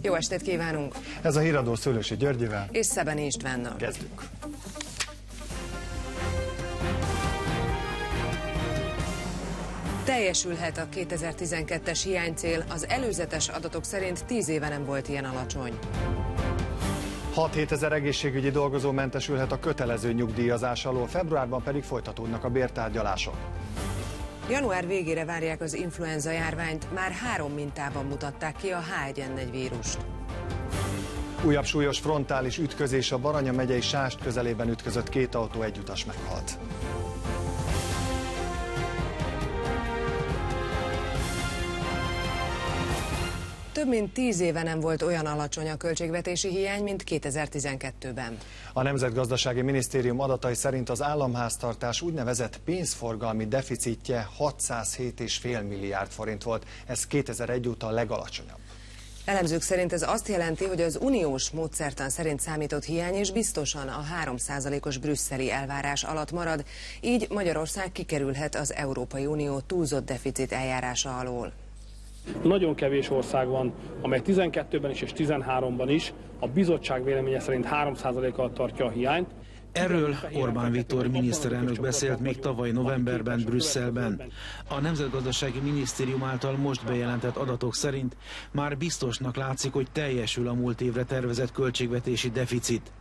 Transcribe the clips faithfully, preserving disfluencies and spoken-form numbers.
Jó estét kívánunk! Ez a híradó Szőlősi Györgyével és Szebeni Istvánnal. Kezdjük! Teljesülhet a kétezer-tizenkettes hiánycél, az előzetes adatok szerint tíz éve nem volt ilyen alacsony. hat-hétezer egészségügyi dolgozó mentesülhet a kötelező nyugdíjazás alól, februárban pedig folytatódnak a bértárgyalások. Január végére várják az influenza járványt, már három mintában mutatták ki a há egy en egy vírust. Újabb súlyos frontális ütközés, a Baranya megyei Sást közelében ütközött két autó, egy utas meghalt. Több mint tíz éve nem volt olyan alacsony a költségvetési hiány, mint kétezer-tizenkettőben. A Nemzetgazdasági Minisztérium adatai szerint az államháztartás úgynevezett pénzforgalmi deficitje hatszázhét egész öt milliárd forint volt. Ez kétezer-egy óta a legalacsonyabb. Elemzők szerint ez azt jelenti, hogy az uniós módszertan szerint számított hiány is biztosan a három százalékos brüsszeli elvárás alatt marad, így Magyarország kikerülhet az Európai Unió túlzott deficit eljárása alól. Nagyon kevés ország van, amely tizenkettőben is és tizenháromban is a bizottság véleménye szerint három százalék alatt tartja a hiányt. Erről Orbán Viktor miniszterelnök beszélt még tavaly novemberben Brüsszelben. A Nemzetgazdasági Minisztérium által most bejelentett adatok szerint már biztosnak látszik, hogy teljesül a múlt évre tervezett költségvetési deficit.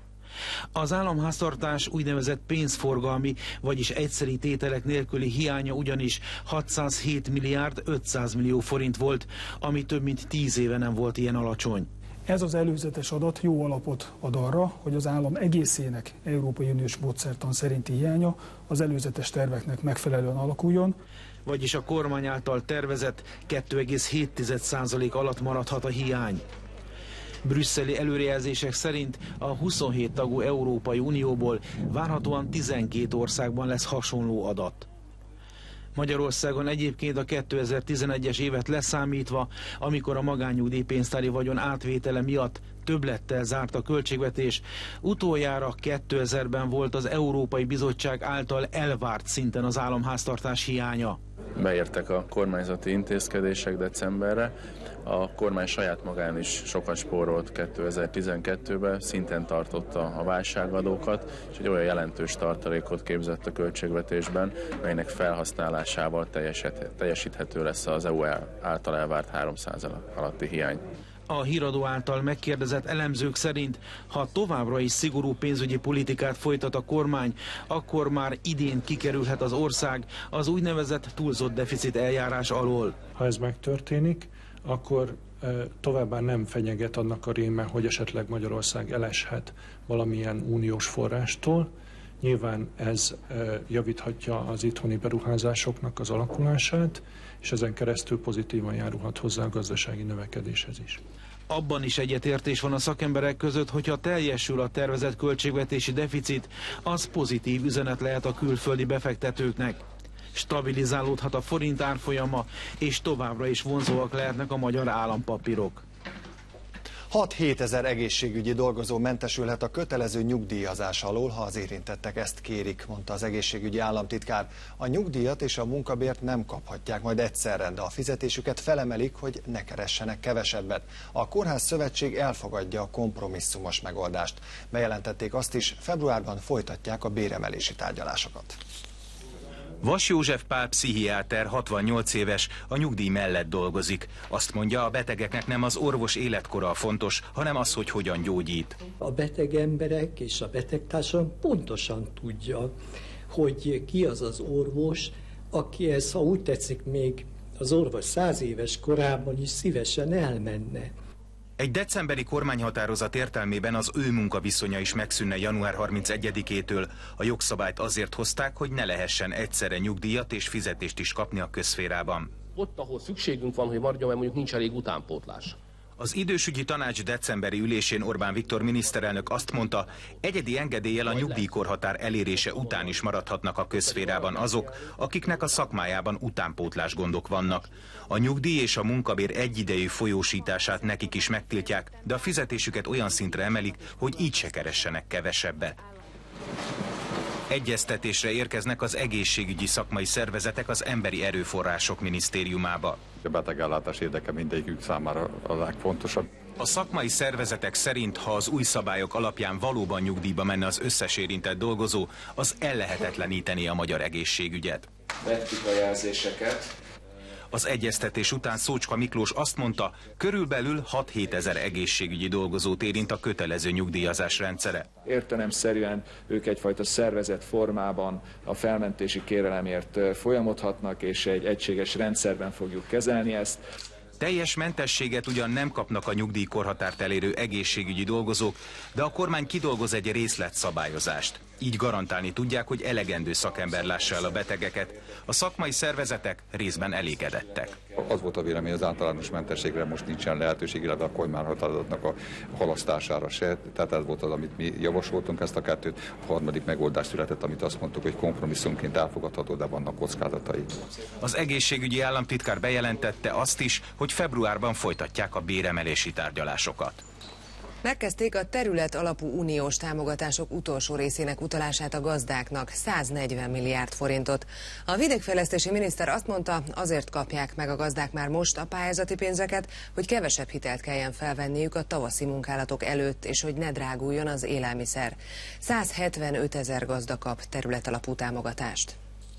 Az államháztartás úgynevezett pénzforgalmi, vagyis egyszeri tételek nélküli hiánya ugyanis hatszázhét milliárd ötszáz millió forint volt, ami több mint tíz éve nem volt ilyen alacsony. Ez az előzetes adat jó alapot ad arra, hogy az állam egészének Európai Uniós módszertan szerinti hiánya az előzetes terveknek megfelelően alakuljon. Vagyis a kormány által tervezett két egész hét százalék alatt maradhat a hiány. Brüsszeli előrejelzések szerint a huszonhét tagú Európai Unióból várhatóan tizenkét országban lesz hasonló adat. Magyarországon egyébként a kétezer-tizenegyes évet leszámítva, amikor a magánnyugdíjpénztári vagyon átvétele miatt többlettel zárt a költségvetés, utoljára kétezerben volt az Európai Bizottság által elvárt szinten az államháztartás hiánya. Beértek a kormányzati intézkedések decemberre, a kormány saját magán is sokat spórolt kétezer-tizenkettőben, szinten tartotta a válságadókat, és egy olyan jelentős tartalékot képzett a költségvetésben, melynek felhasználásával teljesíthető lesz az é u által elvárt három százalék alatti hiány. A híradó által megkérdezett elemzők szerint, ha továbbra is szigorú pénzügyi politikát folytat a kormány, akkor már idén kikerülhet az ország az úgynevezett túlzott deficit eljárás alól. Ha ez megtörténik, akkor e, továbbá nem fenyeget annak a réme, hogy esetleg Magyarország eleshet valamilyen uniós forrástól. Nyilván ez e, javíthatja az itthoni beruházásoknak az alakulását, és ezen keresztül pozitívan járulhat hozzá a gazdasági növekedéshez is. Abban is egyetértés van a szakemberek között, hogyha teljesül a tervezett költségvetési deficit, az pozitív üzenet lehet a külföldi befektetőknek. Stabilizálódhat a forint árfolyama, és továbbra is vonzóak lehetnek a magyar állampapírok. hat-hétezer egészségügyi dolgozó mentesülhet a kötelező nyugdíjazás alól, ha az érintettek ezt kérik, mondta az egészségügyi államtitkár. A nyugdíjat és a munkabért nem kaphatják majd egyszerre, de a fizetésüket felemelik, hogy ne keressenek kevesebbet. A Kórház Szövetség elfogadja a kompromisszumos megoldást. Bejelentették azt is, februárban folytatják a béremelési tárgyalásokat. Vas József Pál pszichiáter, hatvannyolc éves, a nyugdíj mellett dolgozik. Azt mondja, a betegeknek nem az orvos életkora a fontos, hanem az, hogy hogyan gyógyít. A beteg emberek és a betegtársadalom pontosan tudja, hogy ki az az orvos, aki ez, ha úgy tetszik, még az orvos száz éves korában is szívesen elmenne. Egy decemberi kormányhatározat értelmében az ő munkaviszonya is megszűnne január harmincegyedikétől. A jogszabályt azért hozták, hogy ne lehessen egyszerre nyugdíjat és fizetést is kapni a közszférában. Ott, ahol szükségünk van, hogy maradjon, mert mondjuk nincs elég utánpótlás. Az idősügyi tanács decemberi ülésén Orbán Viktor miniszterelnök azt mondta, egyedi engedéllyel a nyugdíjkorhatár elérése után is maradhatnak a közszférában azok, akiknek a szakmájában utánpótlás gondok vannak. A nyugdíj és a munkabér egyidejű folyósítását nekik is megtiltják, de a fizetésüket olyan szintre emelik, hogy így se keressenek kevesebbet. Egyeztetésre érkeznek az egészségügyi szakmai szervezetek az Emberi Erőforrások Minisztériumába. A betegellátás érdeke mindegyikük számára a legfontosabb. A szakmai szervezetek szerint, ha az új szabályok alapján valóban nyugdíjba menne az összes érintett dolgozó, az ellehetetleníteni a magyar egészségügyet. Vettük a jelzéseket. Az egyeztetés után Szócska Miklós azt mondta, körülbelül hat-hét ezer egészségügyi dolgozót érint a kötelező nyugdíjazás rendszere. Értelemszerűen ők egyfajta szervezett formában a felmentési kérelemért folyamodhatnak, és egy egységes rendszerben fogjuk kezelni ezt. Teljes mentességet ugyan nem kapnak a nyugdíjkorhatárt elérő egészségügyi dolgozók, de a kormány kidolgoz egy részletszabályozást. Így garantálni tudják, hogy elegendő szakember lássa el a betegeket. A szakmai szervezetek részben elégedettek. Az volt a vélemény, az általános mentességre most nincsen lehetőség, illetve a kormány határozatnak a halasztására se. Tehát ez volt az, amit mi javasoltunk, ezt a kettőt. A harmadik megoldás született, amit azt mondtuk, hogy kompromisszumként elfogadható, de vannak kockázatai. Az egészségügyi államtitkár bejelentette azt is, hogy februárban folytatják a béremelési tárgyalásokat. Megkezdték a terület alapú uniós támogatások utolsó részének utalását a gazdáknak, száznegyven milliárd forintot. A vidékfejlesztési miniszter azt mondta, azért kapják meg a gazdák már most a pályázati pénzeket, hogy kevesebb hitelt kelljen felvenniük a tavaszi munkálatok előtt, és hogy ne dráguljon az élelmiszer. százhetvenöt ezer gazda kap terület alapú támogatást.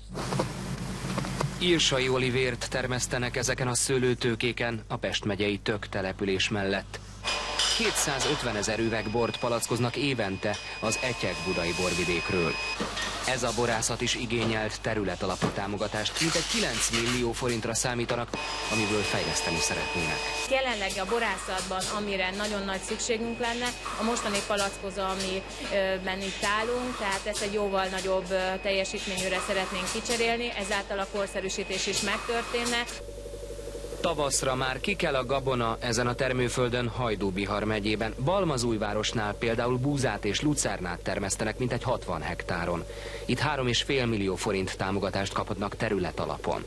Írsai olivért termesztenek ezeken a szőlőtőkéken a Pest megyei Tök település mellett. kétszázötven ezer üveg bort palackoznak évente az Etyek-budai borvidékről. Ez a borászat is igényelt területalapú támogatást, mintegy kilenc millió forintra számítanak, amiből fejleszteni szeretnének. Jelenleg a borászatban, amire nagyon nagy szükségünk lenne, a mostani palackozó, amiben itt állunk, tehát ezt egy jóval nagyobb teljesítményűre szeretnénk kicserélni, ezáltal a korszerűsítés is megtörténne. Tavaszra már ki kell a gabona ezen a termőföldön Hajdú-Bihar megyében. Balmazújvárosnál például búzát és lucernát termesztenek mintegy hatvan hektáron. Itt három és fél millió forint támogatást kaphatnak terület alapon.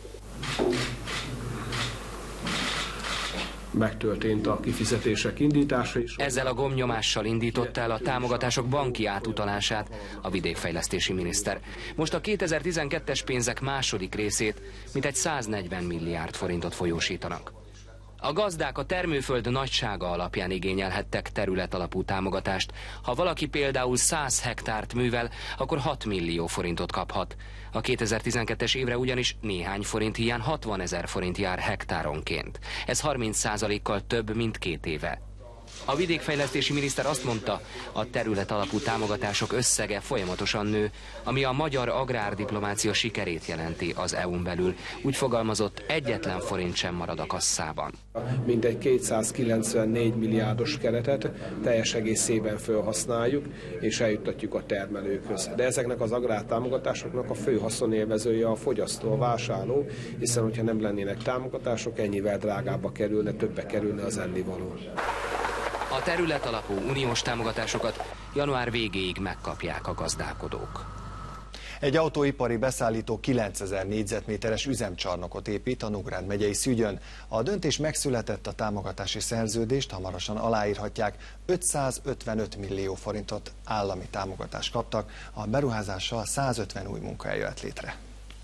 Megtörtént a kifizetések indítása is. Ezzel a gomnyomással indította el a támogatások banki átutalását a vidékfejlesztési miniszter. Most a kétezer-tizenkettes pénzek második részét mintegy száznegyven milliárd forintot folyósítanak. A gazdák a termőföld nagysága alapján igényelhettek területalapú támogatást. Ha valaki például száz hektárt művel, akkor hat millió forintot kaphat. A kétezer-tizenkettes évre ugyanis néhány forint hiány hatvan ezer forint jár hektáronként. Ez harminc százalékkal több, mint két éve. A vidékfejlesztési miniszter azt mondta, a terület alapú támogatások összege folyamatosan nő, ami a magyar agrárdiplomácia sikerét jelenti az é u-n belül. Úgy fogalmazott, egyetlen forint sem marad a kasszában. Mindegy kétszázkilencvennégy milliárdos keretet teljes egészében felhasználjuk, és eljuttatjuk a termelőkhöz. De ezeknek az agrártámogatásoknak a fő haszonélvezője a fogyasztó, a vásárló, hiszen hogyha nem lennének támogatások, ennyivel drágábba kerülne, többe kerülne az ennivaló. A terület alapú uniós támogatásokat január végéig megkapják a gazdálkodók. Egy autóipari beszállító kilencezer négyzetméteres üzemcsarnokot épít a Nógrád megyei Szügyön. A döntés megszületett, a támogatási szerződést hamarosan aláírhatják. ötszázötvenöt millió forintot állami támogatást kaptak, a beruházással százötven új munkahely jött létre.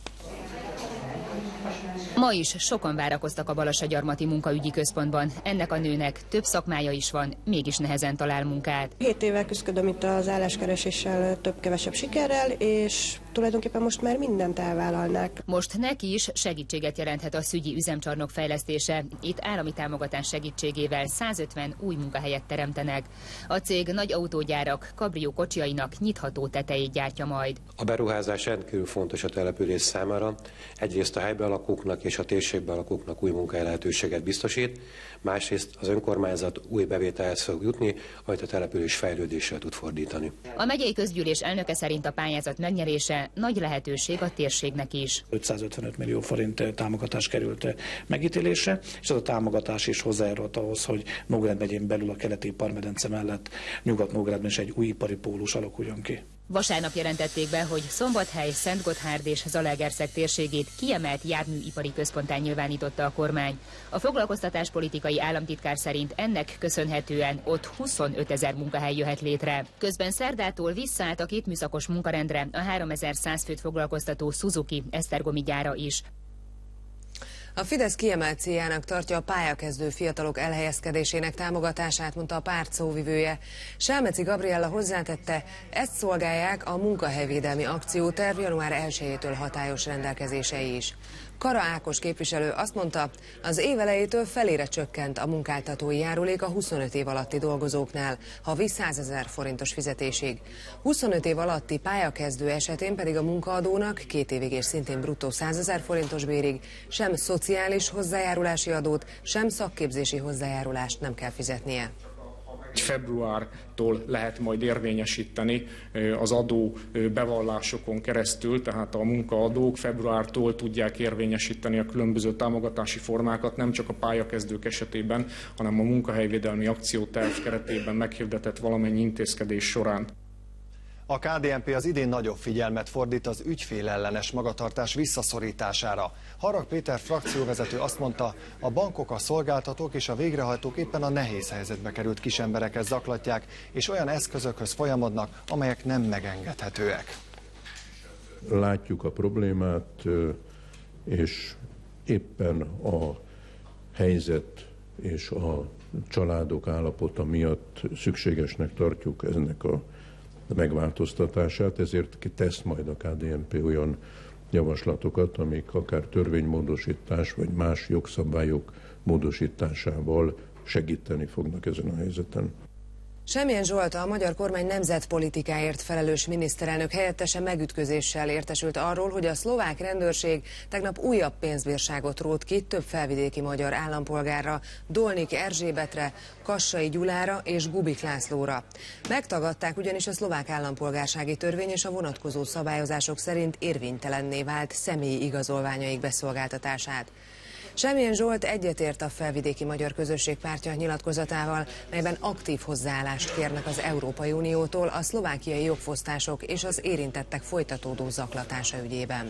Ma is sokan várakoztak a Balassagyarmati munkaügyi központban. Ennek a nőnek több szakmája is van, mégis nehezen talál munkát. Hét évvel küzdöm itt az álláskereséssel több-kevesebb sikerrel, és tulajdonképpen most már mindent elvállalnák. Most neki is segítséget jelenthet a szügyi üzemcsarnok fejlesztése. Itt állami támogatás segítségével százötven új munkahelyet teremtenek. A cég nagy autógyárak, kabrió kocsiainak nyitható tetejét gyártja majd. A beruházás rendkívül fontos a település számára. Egyrészt a helyben lakóknak és a térségben lakóknak új munkahely lehetőséget biztosít, másrészt az önkormányzat új bevételhez fog jutni, amit a település fejlődéssel tud fordítani. A megyei közgyűlés elnöke szerint a pályázat megnyerése nagy lehetőség a térségnek is. ötszázötvenöt millió forint támogatás került megítélésre, és ez a támogatás is hozzájárult ahhoz, hogy Nógrád megyén belül a keleti iparmedence mellett Nyugat-Nógrádban is egy új ipari pólus alakuljon ki. Vasárnap jelentették be, hogy Szombathely, Szentgotthárd és Zalaegerszeg térségét kiemelt járműipari központtá nyilvánította a kormány. A foglalkoztatáspolitikai államtitkár szerint ennek köszönhetően ott huszonöt ezer munkahely jöhet létre. Közben szerdától visszaállt a két műszakos munkarendre a háromezer-száz főt foglalkoztató Suzuki esztergomi gyára is. A Fidesz kiemelt céljának tartja a pályakezdő fiatalok elhelyezkedésének támogatását, mondta a párt szóvivője. Selmeci Gabriella hozzátette, ezt szolgálják a munkahelyvédelmi akcióterv január elsejétől hatályos rendelkezései is. Kara Ákos képviselő azt mondta, az év elejétől felére csökkent a munkáltatói járulék a huszonöt év alatti dolgozóknál, havi százezer forintos fizetésig. huszonöt év alatti pályakezdő esetén pedig a munkaadónak két évig és szintén bruttó százezer forintos bérig sem szociális hozzájárulási adót, sem szakképzési hozzájárulást nem kell fizetnie. Februártól lehet majd érvényesíteni az adó bevallásokon keresztül, tehát a munkaadók februártól tudják érvényesíteni a különböző támogatási formákat, nem csak a pályakezdők esetében, hanem a munkahelyvédelmi akcióterv keretében meghirdetett valamennyi intézkedés során. A ká dé en pé az idén nagyobb figyelmet fordít az ügyfélellenes magatartás visszaszorítására. Harag Péter frakcióvezető azt mondta, a bankok, a szolgáltatók és a végrehajtók éppen a nehéz helyzetbe került kisembereket zaklatják, és olyan eszközökhöz folyamodnak, amelyek nem megengedhetőek. Látjuk a problémát, és éppen a helyzet és a családok állapota miatt szükségesnek tartjuk ennek a megváltoztatását, ezért tesz majd a ká dé en pé olyan javaslatokat, amik akár törvénymódosítás vagy más jogszabályok módosításával segíteni fognak ezen a helyzeten. Semjén Zsolt, a magyar kormány nemzetpolitikáért felelős miniszterelnök helyettese megütközéssel értesült arról, hogy a szlovák rendőrség tegnap újabb pénzbírságot rótt ki több felvidéki magyar állampolgárra, Dolnik Erzsébetre, Kassai Gyulára és Gubik Lászlóra. Megtagadták ugyanis a szlovák állampolgársági törvény és a vonatkozó szabályozások szerint érvénytelenné vált személyi igazolványaik beszolgáltatását. Semjén Zsolt egyetért a felvidéki magyar közösség pártja nyilatkozatával, melyben aktív hozzáállást kérnek az Európai Uniótól a szlovákiai jogfosztások és az érintettek folytatódó zaklatása ügyében.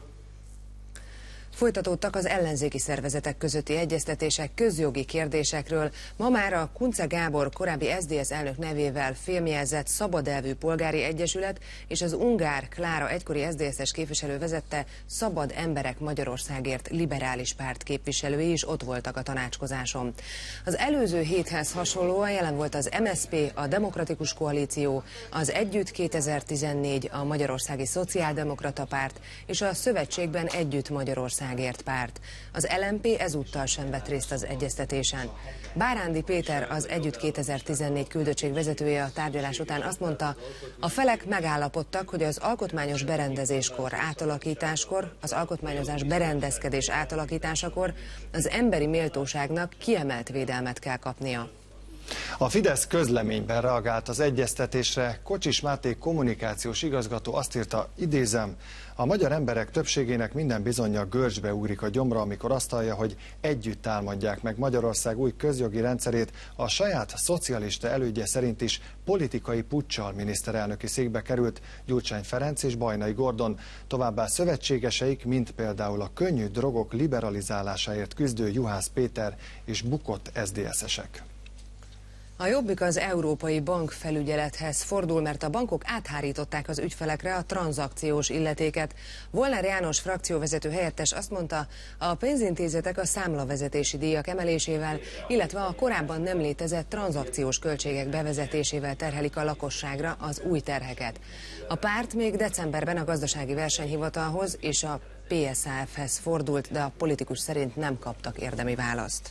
Folytatódtak az ellenzéki szervezetek közötti egyeztetések közjogi kérdésekről. Ma már a Kunce Gábor korábbi es zé dé es elnök nevével fémjelzett Szabadelvű Polgári Egyesület és az Ungár Klára egykori es zé dé es-es képviselő vezette Szabad Emberek Magyarországért liberális párt képviselői is ott voltak a tanácskozáson. Az előző héthez hasonlóan jelen volt az em es zé pé, a Demokratikus Koalíció, az Együtt kétezer-tizennégy, a Magyarországi Szociáldemokrata Párt és a Szövetségben Együtt Magyarország párt. Az el em pé ezúttal sem vett részt az egyeztetésen. Bárándi Péter, az Együtt kétezer-tizennégy küldöttség vezetője a tárgyalás után azt mondta, a felek megállapodtak, hogy az alkotmányos berendezéskor, átalakításkor, az alkotmányozás berendezkedés átalakításakor az emberi méltóságnak kiemelt védelmet kell kapnia. A Fidesz közleményben reagált az egyeztetésre. Kocsis Máté kommunikációs igazgató azt írta, idézem, a magyar emberek többségének minden bizonnyal görcsbe ugrik a gyomra, amikor azt hallja, hogy együtt támadják meg Magyarország új közjogi rendszerét, a saját szocialista elődje szerint is politikai puccsal miniszterelnöki székbe került Gyurcsány Ferenc és Bajnai Gordon, továbbá szövetségeseik, mint például a könnyű drogok liberalizálásáért küzdő Juhász Péter és bukott es zé dé es-esek. A Jobbik az Európai Bankfelügyelethez fordul, mert a bankok áthárították az ügyfelekre a tranzakciós illetéket. Volner János frakcióvezető helyettes azt mondta, a pénzintézetek a számlavezetési díjak emelésével, illetve a korábban nem létezett tranzakciós költségek bevezetésével terhelik a lakosságra az új terheket. A párt még decemberben a Gazdasági Versenyhivatalhoz és a pé es á ef-hez fordult, de a politikus szerint nem kaptak érdemi választ.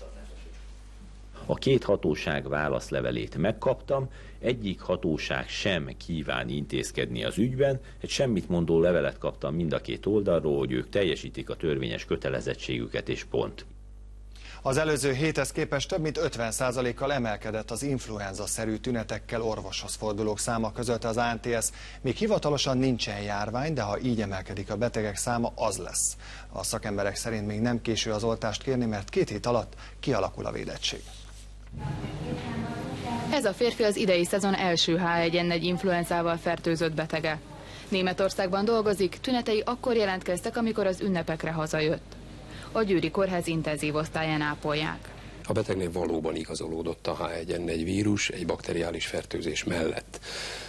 A két hatóság válaszlevelét megkaptam, egyik hatóság sem kíván intézkedni az ügyben, egy semmit mondó levelet kaptam mind a két oldalról, hogy ők teljesítik a törvényes kötelezettségüket és pont. Az előző héthez képest több mint ötven százalékkal emelkedett az influenza-szerű tünetekkel orvoshoz fordulók száma, közölte az á en té es. Még hivatalosan nincsen járvány, de ha így emelkedik a betegek száma, az lesz. A szakemberek szerint még nem késő az oltást kérni, mert két hét alatt kialakul a védettség. Ez a férfi az idei szezon első há egy en egy influenzával fertőzött betege. Németországban dolgozik, tünetei akkor jelentkeztek, amikor az ünnepekre hazajött. A Győri Kórház intenzív osztályán ápolják. A betegnél valóban igazolódott a há egy en egy vírus egy bakteriális fertőzés mellett.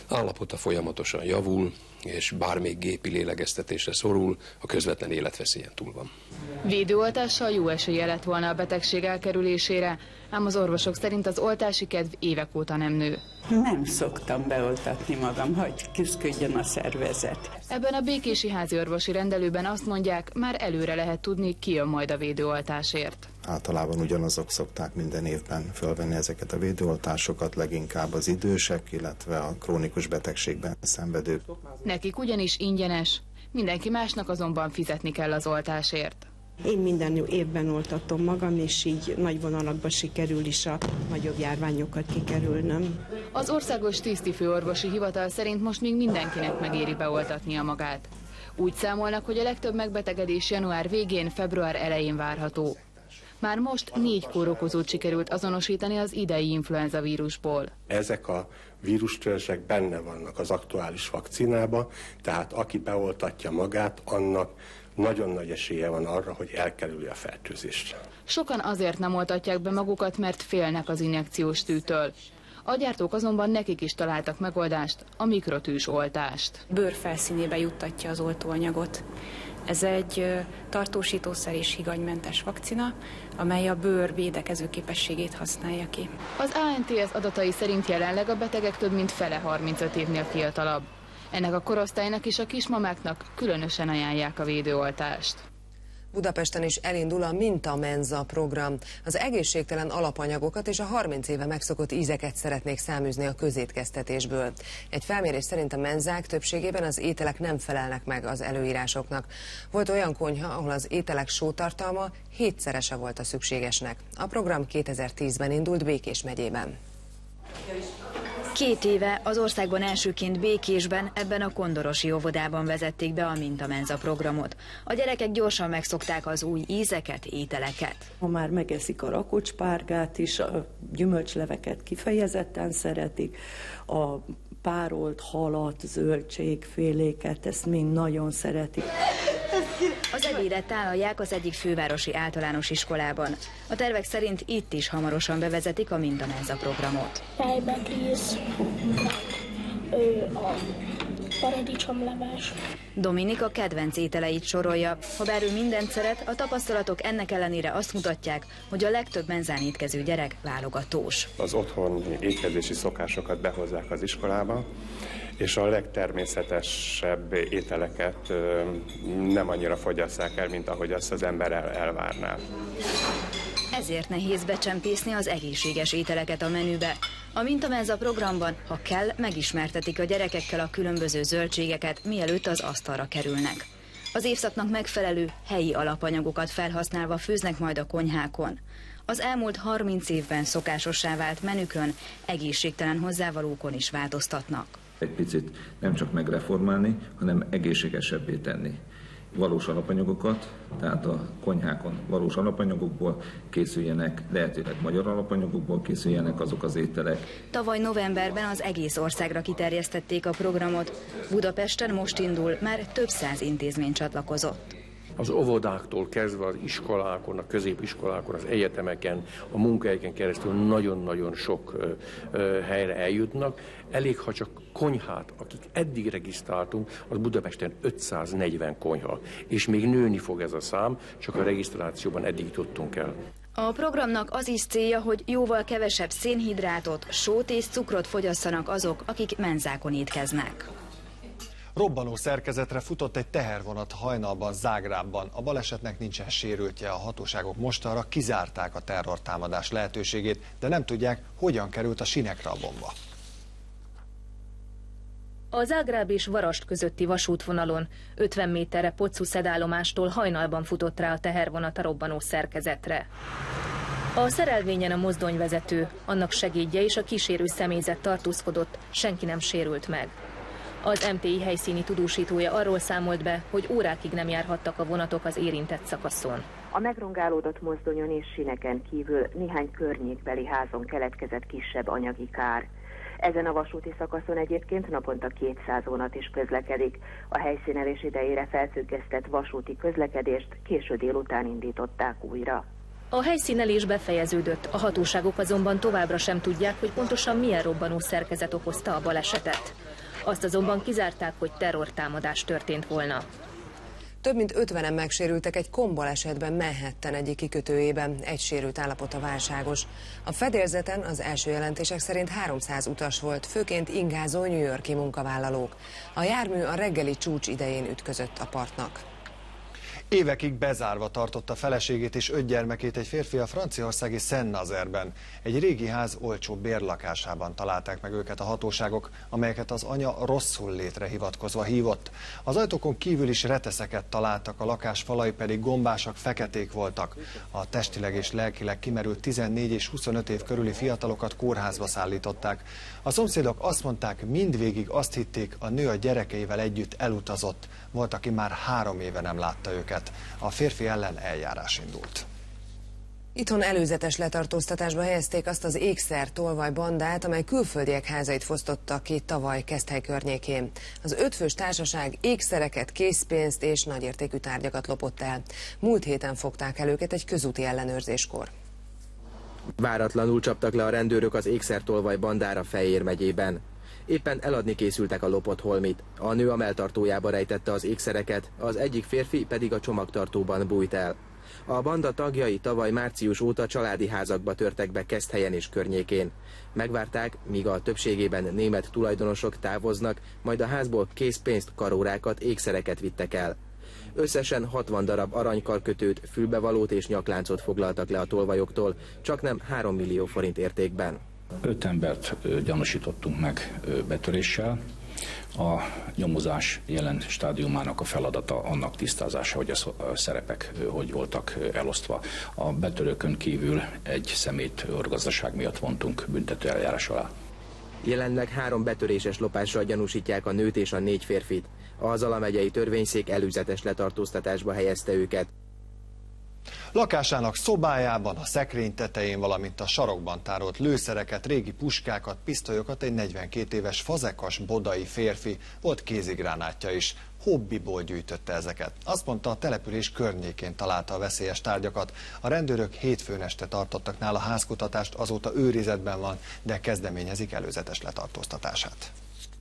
állapota folyamatosan javul, és bár még gépi lélegeztetésre szorul, a közvetlen életveszélyen túl van. Védőoltással jó esélye lett volna a betegség elkerülésére, ám az orvosok szerint az oltási kedv évek óta nem nő. Nem szoktam beoltatni magam, hogy küzdködjön a szervezet. Ebben a békési házi orvosi rendelőben azt mondják, már előre lehet tudni, ki jön majd a védőoltásért. Általában ugyanazok szokták minden évben fölvenni ezeket a védőoltásokat, leginkább az idősek, illetve a krónikus betegségben szenvedők. Nekik ugyanis ingyenes, mindenki másnak azonban fizetni kell az oltásért. Én minden évben oltatom magam, és így nagy vonalakban sikerül is a nagyobb járványokat kikerülnöm. Az Országos Tisztifőorvosi Hivatal szerint most még mindenkinek megéri beoltatnia magát. Úgy számolnak, hogy a legtöbb megbetegedés január végén, február elején várható. Már most négy kórokozót sikerült azonosítani az idei influenza vírusból. Ezek a vírustörzsek benne vannak az aktuális vakcinában, tehát aki beoltatja magát, annak nagyon nagy esélye van arra, hogy elkerülje a fertőzést. Sokan azért nem oltatják be magukat, mert félnek az injekciós tűtől. A gyártók azonban nekik is találtak megoldást, a mikrotűs oltást. Bőr felszínébe juttatja az oltóanyagot. Ez egy tartósítószer és higanymentes vakcina, amely a bőr védekező képességét használja ki. Az á en té es adatai szerint jelenleg a betegek több mint fele harmincöt évnél fiatalabb. Ennek a korosztálynak és a kismamáknak különösen ajánlják a védőoltást. Budapesten is elindul a Mintamenza program. Az egészségtelen alapanyagokat és a harminc éve megszokott ízeket szeretnék száműzni a közétkeztetésből. Egy felmérés szerint a menzák többségében az ételek nem felelnek meg az előírásoknak. Volt olyan konyha, ahol az ételek sótartalma hétszerese volt a szükségesnek. A program kétezer-tízben indult Békés megyében. Két éve az országban elsőként Békésben, ebben a kondorosi óvodában vezették be a Mintamenza programot. A gyerekek gyorsan megszokták az új ízeket, ételeket. Ha már megeszik a rakocspárgát is, a gyümölcsleveket kifejezetten szeretik, a párolt halat, zöldségféléket, ezt mind nagyon szeretik. Az ebédet tálalják az egyik fővárosi általános iskolában. A tervek szerint itt is hamarosan bevezetik a Mintamenza programot. Tejbetríz, a paradicsomleves. Dominika kedvenc ételeit sorolja. Ha bár ő mindent szeret, a tapasztalatok ennek ellenére azt mutatják, hogy a legtöbb menzán étkező gyerek válogatós. Az otthoni étkezési szokásokat behozzák az iskolába, és a legtermészetesebb ételeket nem annyira fogyasszák el, mint ahogy azt az ember el, elvárná. Ezért nehéz becsempészni az egészséges ételeket a menübe. A Mintamenza programban, ha kell, megismertetik a gyerekekkel a különböző zöldségeket, mielőtt az asztalra kerülnek. Az évszaknak megfelelő helyi alapanyagokat felhasználva főznek majd a konyhákon. Az elmúlt harminc évben szokásossá vált menükön egészségtelen hozzávalókon is változtatnak. Egy picit nem csak megreformálni, hanem egészségesebbé tenni. Valós alapanyagokat, tehát a konyhákon valós alapanyagokból készüljenek, lehetőleg magyar alapanyagokból készüljenek azok az ételek. Tavaly novemberben az egész országra kiterjesztették a programot. Budapesten most indul, már több száz intézmény csatlakozott. Az óvodáktól kezdve az iskolákon, a középiskolákon, az egyetemeken, a munkahelyeken keresztül nagyon-nagyon sok ö, ö, helyre eljutnak. Elég, ha csak konyhát, akik eddig regisztráltunk, az Budapesten ötszáznegyven konyha, és még nőni fog ez a szám, csak a regisztrációban eddig tudtunk el. A programnak az is célja, hogy jóval kevesebb szénhidrátot, sót és cukrot fogyasszanak azok, akik menzákon étkeznek. Robbanó szerkezetre futott egy tehervonat hajnalban Zágrábban. A balesetnek nincsen sérültje, a hatóságok mostanra kizárták a terrortámadás lehetőségét, de nem tudják, hogyan került a sinekre a bomba. A Zágráb és Varasd közötti vasútvonalon ötven méterre Podsuszed állomástól hajnalban futott rá a tehervonat a robbanó szerkezetre. A szerelvényen a mozdonyvezető, annak segédje és a kísérő személyzet tartózkodott, senki nem sérült meg. Az em té i helyszíni tudósítója arról számolt be, hogy órákig nem járhattak a vonatok az érintett szakaszon. A megrongálódott mozdonyon és sineken kívül néhány környékbeli házon keletkezett kisebb anyagi kár. Ezen a vasúti szakaszon egyébként naponta kétszáz vonat is közlekedik. A helyszínelés idejére felfüggesztett vasúti közlekedést késő délután indították újra. A helyszínelés befejeződött, a hatóságok azonban továbbra sem tudják, hogy pontosan milyen robbanó szerkezet okozta a balesetet. Azt azonban kizárták, hogy terrortámadás történt volna. Több mint ötvenen megsérültek egy kombalesetben Manhattan egyik kikötőjében, egy sérült állapota válságos. A fedélzeten az első jelentések szerint háromszáz utas volt, főként ingázó New York-i munkavállalók. A jármű a reggeli csúcs idején ütközött a partnak. Évekig bezárva tartotta feleségét és öt gyermekét egy férfi a franciaországi Saint-Nazerben. Egy régi ház olcsó bérlakásában találták meg őket a hatóságok, amelyeket az anya rosszul létre hivatkozva hívott. Az ajtókon kívül is reteszeket találtak, a lakás falai pedig gombásak, feketék voltak. A testileg és lelkileg kimerült tizennégy és huszonöt év körüli fiatalokat kórházba szállították. A szomszédok azt mondták, mindvégig azt hitték, a nő a gyerekeivel együtt elutazott. Volt, aki már három éve nem látta őket. A férfi ellen eljárás indult. Itthon előzetes letartóztatásba helyezték azt az ékszer tolvaj bandát, amely külföldiek házait fosztotta ki tavaly Keszthely környékén. Az ötfős társaság ékszereket, készpénzt és nagyértékű tárgyakat lopott el. Múlt héten fogták el őket egy közúti ellenőrzéskor. Váratlanul csaptak le a rendőrök az ékszertolvaj bandára Fejér megyében. Éppen eladni készültek a lopott holmit. A nő a melltartójába rejtette az ékszereket, az egyik férfi pedig a csomagtartóban bújt el. A banda tagjai tavaly március óta családi házakba törtek be Keszthelyen és környékén. Megvárták, míg a többségében német tulajdonosok távoznak, majd a házból készpénzt, karórákat, ékszereket vittek el. Összesen hatvan darab aranykarkötőt, fülbevalót és nyakláncot foglaltak le a tolvajoktól, csaknem három millió forint értékben. Öt embert gyanúsítottunk meg betöréssel. A nyomozás jelen stádiumának a feladata annak tisztázása, hogy a szerepek hogy voltak elosztva. A betörőkön kívül egy szemét orgazdaság miatt vontunk büntető eljárás alá. Jelenleg három betöréses lopással gyanúsítják a nőt és a négy férfit. A Zala megyei törvényszék előzetes letartóztatásba helyezte őket. Lakásának szobájában, a szekrény tetején, valamint a sarokban tárolt lőszereket, régi puskákat, pisztolyokat egy negyvenkét éves fazekas bodai férfi, volt kézigránátja is. Hobbiból gyűjtötte ezeket. Azt mondta, a település környékén találta a veszélyes tárgyakat. A rendőrök hétfőn este tartottak nála házkutatást, azóta őrizetben van, de kezdeményezik előzetes letartóztatását.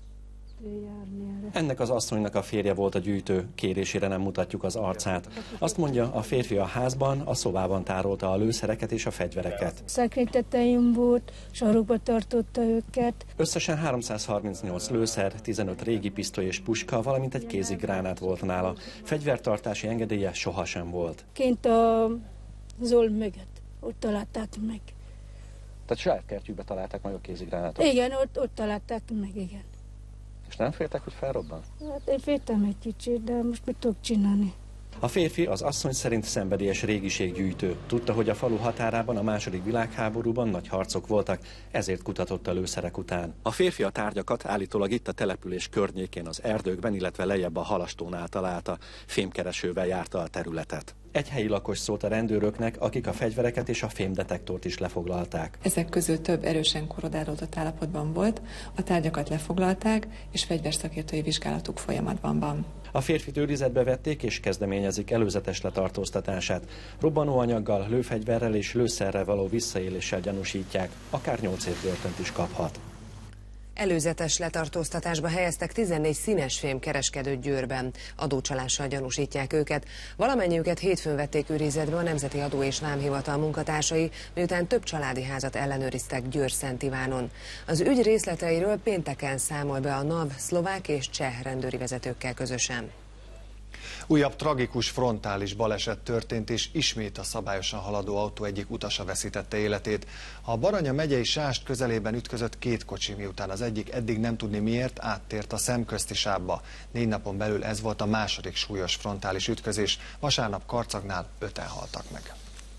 Ennek az asszonynak a férje volt a gyűjtő, kérésére nem mutatjuk az arcát. Azt mondja, a férfi a házban, a szobában tárolta a lőszereket és a fegyvereket. Szekrény tetején volt, sarokba tartotta őket. Összesen háromszázharmincnyolc lőszer, tizenöt régi pisztoly és puska, valamint egy kézigránát volt nála. Fegyvertartási engedélye sohasem volt. Kint a Zol mögött, ott találták meg. Tehát saját kertjükbe találták meg a kézigránátot? Igen, ott, ott találták meg, igen. És nem féltek, hogy felrobban? Hát én féltem egy kicsit, de most mit tudok csinálni? A férfi az asszony szerint szenvedélyes régiséggyűjtő. Tudta, hogy a falu határában a második világháborúban nagy harcok voltak, ezért kutatott a lőszerek után. A férfi a tárgyakat állítólag itt a település környékén, az erdőkben, illetve lejjebb a halastónál találta. Fémkeresővel járta a területet. Egy helyi lakos szólt a rendőröknek, akik a fegyvereket és a fémdetektort is lefoglalták. Ezek közül több erősen korrodálódott állapotban volt, a tárgyakat lefoglalták, és fegyverszakértői vizsgálatuk folyamatban van. A férfit őrizetbe vették és kezdeményezik előzetes letartóztatását. Robbanóanyaggal, lőfegyverrel és lőszerrel való visszaéléssel gyanúsítják, akár nyolc év börtönt is kaphat. Előzetes letartóztatásba helyeztek tizennégy színes fém kereskedőt Győrben. Adócsalással gyanúsítják őket. Valamennyiüket hétfőn vették őrizetbe a Nemzeti Adó és Vámhivatal munkatársai, miután több családi házat ellenőriztek Győr-Szent Ivánon. Az ügy részleteiről pénteken számol be a NAV szlovák és cseh rendőri vezetőkkel közösen. Újabb tragikus frontális baleset történt, és ismét a szabályosan haladó autó egyik utasa veszítette életét. A Baranya megyei Sást közelében ütközött két kocsi, miután az egyik eddig nem tudni miért áttért a szemközti sávba. Négy napon belül ez volt a második súlyos frontális ütközés. Vasárnap Karcagnál öten haltak meg.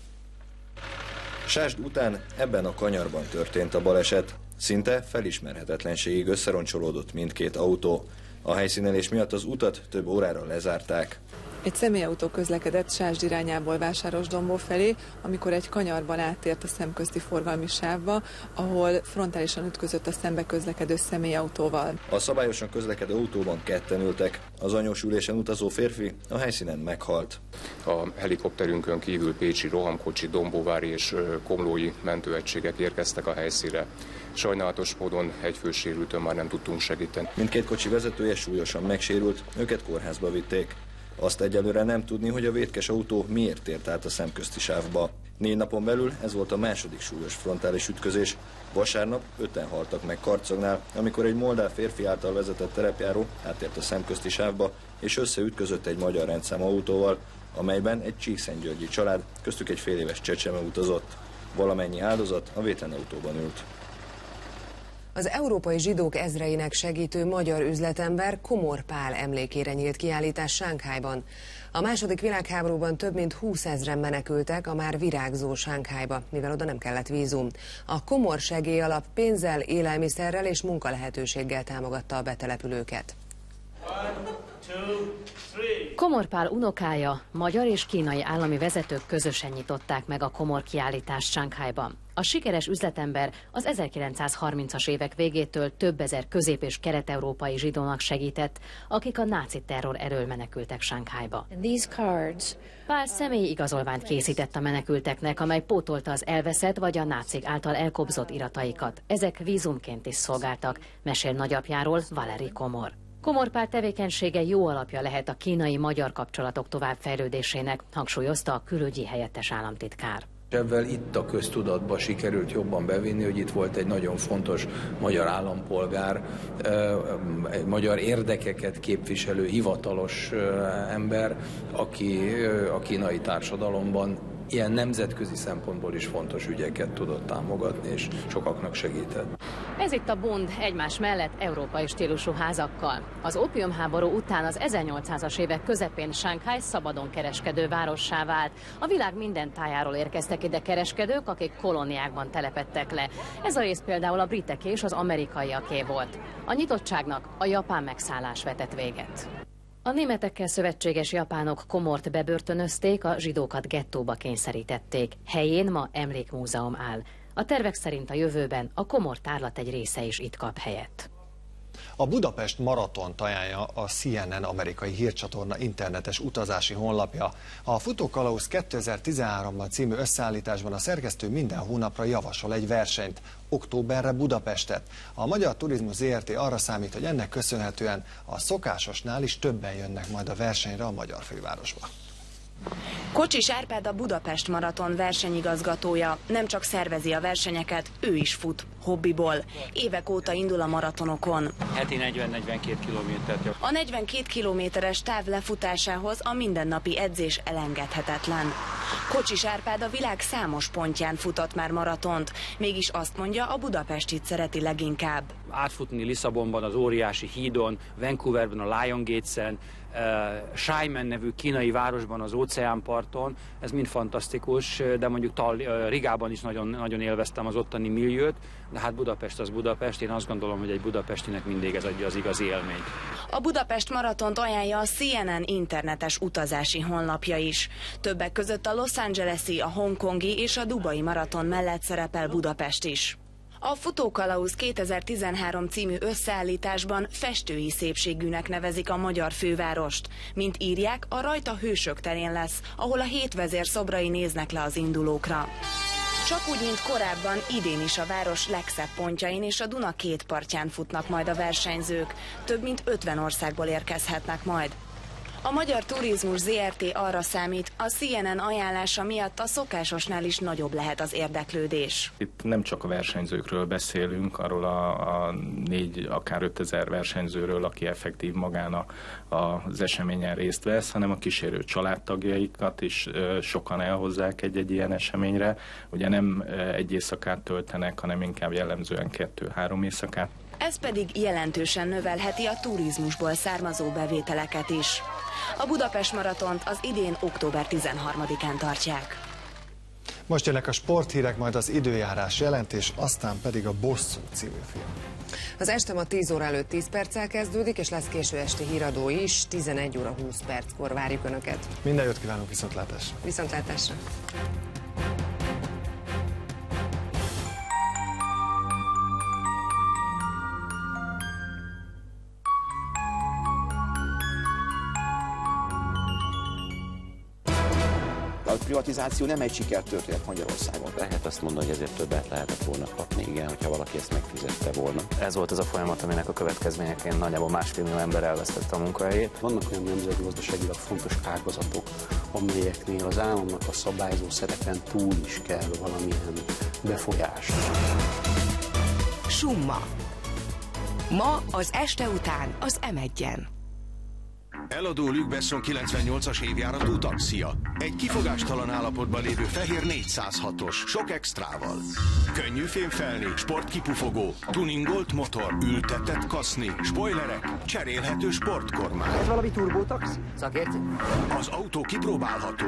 Sásd után ebben a kanyarban történt a baleset. Szinte felismerhetetlenségig összeroncsolódott mindkét autó. A helyszínelés miatt az utat több órára lezárták. Egy személyautó közlekedett Sásd irányából Vásárosdombó felé, amikor egy kanyarban áttért a szemközti forgalmi sávba, ahol frontálisan ütközött a szembe közlekedő személyautóval. A szabályosan közlekedő autóban ketten ültek. Az anyós ülésen utazó férfi a helyszínen meghalt. A helikopterünkön kívül pécsi rohamkocsi, dombóvári és komlói mentőegységek érkeztek a helyszínre. Sajnálatos módon egy fősérültön már nem tudtunk segíteni. Mindkét kocsi vezetője súlyosan megsérült, őket kórházba vitték. Azt egyelőre nem tudni, hogy a vétkes autó miért tért át a szemközti sávba. Négy napon belül ez volt a második súlyos frontális ütközés. Vasárnap öten haltak meg Karcagnál, amikor egy moldáv férfi által vezetett terepjáró átért a szemközti sávba, és összeütközött egy magyar rendszámú autóval, amelyben egy csíkszentgyörgyi család, köztük egy fél éves csecsemő utazott. Valamennyi áldozat a vétlen autóban ült. Az európai zsidók ezreinek segítő magyar üzletember Komor Pál emlékére nyílt kiállítás Sánkhájban. A második világháborúban több mint húszezren menekültek a már virágzó Sánkhájba, mivel oda nem kellett vízum. A Komor Segélyalap pénzzel, élelmiszerrel és munkalehetőséggel támogatta a betelepülőket. Komor Pál unokája, magyar és kínai állami vezetők közösen nyitották meg a Komor kiállítást Sánkhájban. A sikeres üzletember az ezerkilencszázharmincas évek végétől több ezer közép- és kelet-európai zsidónak segített, akik a náci terror elől menekültek Sánkhájba. Pál személyi igazolványt készített a menekülteknek, amely pótolta az elveszett vagy a nácik által elkobzott irataikat. Ezek vízumként is szolgáltak, mesél nagyapjáról Valeri Komor. Komor Pál tevékenysége jó alapja lehet a kínai-magyar kapcsolatok továbbfejlődésének, hangsúlyozta a külügyi helyettes államtitkár. Ebben itt a köztudatba sikerült jobban bevinni, hogy itt volt egy nagyon fontos magyar állampolgár, egy magyar érdekeket képviselő hivatalos ember, aki a kínai társadalomban ilyen nemzetközi szempontból is fontos ügyeket tudott támogatni, és sokaknak segített. Ez itt a Bund egymás mellett európai stílusú házakkal. Az ópiumháború után az ezernyolcszázas évek közepén Sánkháj szabadon kereskedő várossá vált. A világ minden tájáról érkeztek ide kereskedők, akik kolóniákban telepedtek le. Ez a rész például a briteké és az amerikaiaké volt. A nyitottságnak a japán megszállás vetett véget. A németekkel szövetséges japánok Komort bebörtönözték, a zsidókat gettóba kényszerítették. Helyén ma emlékmúzeum áll. A tervek szerint a jövőben a Komor tárlat egy része is itt kap helyet. A Budapest maratont ajánlja a C N N amerikai hírcsatorna internetes utazási honlapja. A Futókalauz kétezer-tizenháromban című összeállításban a szerkesztő minden hónapra javasol egy versenyt, októberre Budapestet. A Magyar Turizmus Zé Er Té arra számít, hogy ennek köszönhetően a szokásosnál is többen jönnek majd a versenyre a magyar fővárosba. Kocsis Árpád a Budapest Maraton versenyigazgatója. Nem csak szervezi a versenyeket, ő is fut, hobbiból. Évek óta indul a maratonokon. Heti negyven-negyvenkét kilométert. A negyvenkét kilométeres táv lefutásához a mindennapi edzés elengedhetetlen. Kocsis Árpád a világ számos pontján futott már maratont, mégis azt mondja, a Budapestit szereti leginkább. Átfutni Lisszabonban, az óriási hídon, Vancouverben, a Lion Gates-en, Uh, Xiamen nevű kínai városban, az óceánparton, ez mind fantasztikus, de mondjuk Tal, uh, Rigában is nagyon, nagyon élveztem az ottani milliót, de hát Budapest az Budapest, én azt gondolom, hogy egy budapestinek mindig ez adja az igazi élményt. A Budapest Maratont ajánlja a C N N internetes utazási honlapja is. Többek között a Los Angeles-i, a hongkongi és a dubai maraton mellett szerepel Budapest is. A Futókalauz kétezer-tizenhárom című összeállításban festői szépségűnek nevezik a magyar fővárost. Mint írják, a rajta Hősök terén lesz, ahol a hétvezér szobrai néznek le az indulókra. Csak úgy, mint korábban, idén is a város legszebb pontjain és a Duna két partján futnak majd a versenyzők. Több mint ötven országból érkezhetnek majd. A Magyar Turizmus Zé Er Té arra számít, a C N N ajánlása miatt a szokásosnál is nagyobb lehet az érdeklődés. Itt nem csak a versenyzőkről beszélünk, arról a, a négy, akár ötezer versenyzőről, aki effektív magán a, az eseményen részt vesz, hanem a kísérő családtagjaikat is sokan elhozzák egy-egy ilyen eseményre. Ugye nem egy éjszakát töltenek, hanem inkább jellemzően kettő-három éjszakát. Ez pedig jelentősen növelheti a turizmusból származó bevételeket is. A Budapest Maratont az idén október tizenharmadikán tartják. Most jönnek a sporthírek, majd az időjárás jelentés, aztán pedig a Bosszú című film. Az este ma tíz óra előtt tíz perccel kezdődik, és lesz késő esti híradó is, tizenegy óra húsz perckor várjuk Önöket. Minden jót kívánunk, viszontlátásra! Viszontlátásra! A privatizáció nem egy sikertörténet Magyarországon. Lehet azt mondani, hogy ezért többet lehetett volna kapni, igen, hogyha valaki ezt megfizette volna. Ez volt az a folyamat, aminek a következményeként nagyjából másfél millió ember elvesztette a munkahelyét. Vannak olyan nemzeti gazdaságilag fontos ágazatok, amelyeknél az államnak a szabályzó szerepen túl is kell valamilyen befolyás. Summa. Ma az este után az em egyen. Eladó Luc Besson kilencvennyolcas évjáratú taxia. Egy kifogástalan állapotban lévő fehér négyszázhatos, sok extrával. Könnyű fémfelni, sportkipufogó, tuningolt motor, ültetett kaszni, spoilerek, cserélhető sportkormány. Ez valami turbótaxi? Szakértő? Az autó kipróbálható.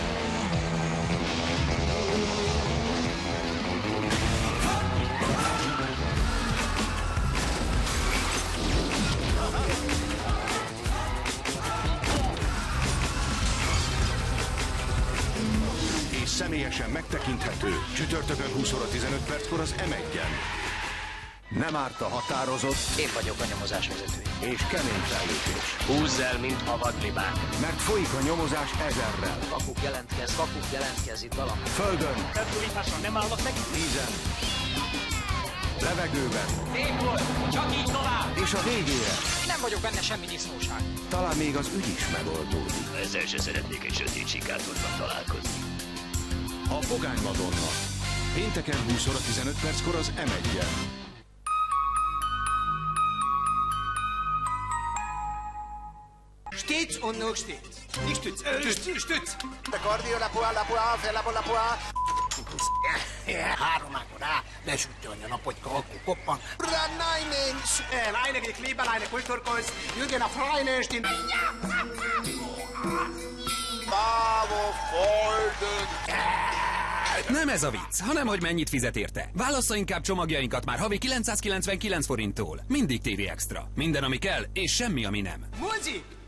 Személyesen megtekinthető, csütörtökön húsz óra tizenöt perckor az em egyen. Nem árt a határozott. Én vagyok a nyomozás vezető. És kemény fellépés. Húzz el, mint a vadlibák. Mert folyik a nyomozás ezerrel. Kakuk jelentkez, kakuk jelentkez itt valami. Földön. Felfújításra nem állnak meg. Vízen. Levegőben. Szép volt, csak így tovább. És a végére. Nem vagyok benne semmi disznóság. Talán még az ügy is megoldódik. Ezzel se szeretnék egy sötét sikátorban találkozni. A Pogány Madonna. Pénteken húsz óra tizenöt perckor az em egyen. Stütz und nur Stütz. Nicht Stütz, Stütz, Stütz. De cardio, la poa, la poa, fe, la poa, la poa. Három ákon rá, besüttöljön a napocska, akkor koppan. Nein, Eine geht lieber, eine Kulturkurs. Jürgen a Freine stimmt. Bravo, Folgen. Nem ez a vicc, hanem hogy mennyit fizet érte. Válassza inkább csomagjainkat már havi kilencszázkilencvenkilenc forinttól. Mindig té vé Extra. Minden, ami kell, és semmi, ami nem. Musik!